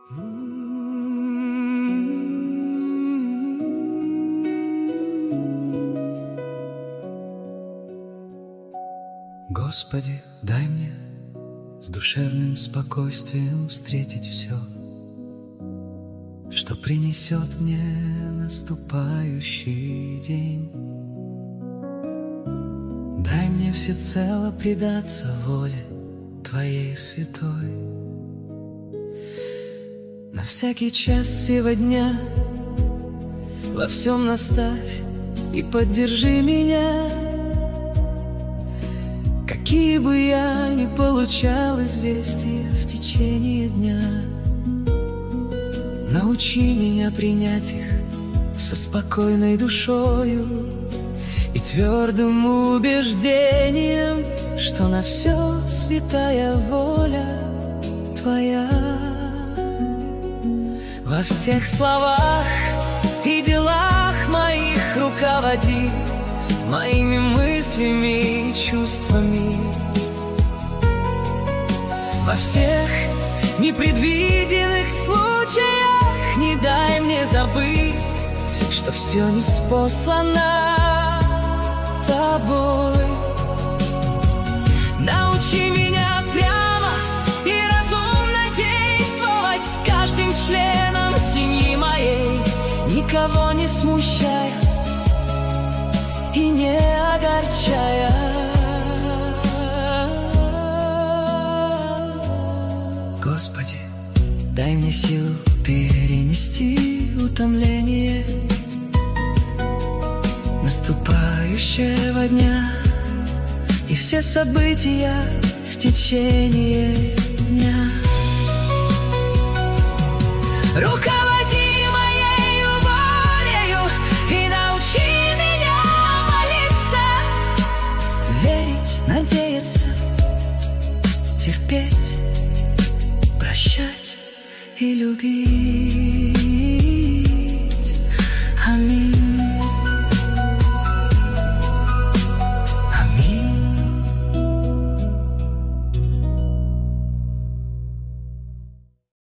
Господи, дай мне с душевным спокойствием встретить все, что принесет мне наступающий день. Дай мне всецело предаться воле Твоей святой. На всякий час сего дня во всем наставь и поддержи меня. Какие бы я ни получал известия в течение дня, научи меня принять их со спокойной душою и твердым убеждением, что на все святая воля Твоя. Во всех словах и делах моих руководи моими мыслями и чувствами. Во всех непредвиденных случаях не дай мне забыть, что все ниспослано Тобой. Научи меня прямо и разумно действовать с каждым членом семьи моей, никого не смущая и не огорчая. Господи, дай мне силу перенести утомление наступающего дня и все события в течение дня. Руководи моею волею и научи меня молиться, верить, надеяться, терпеть, прощать и любить.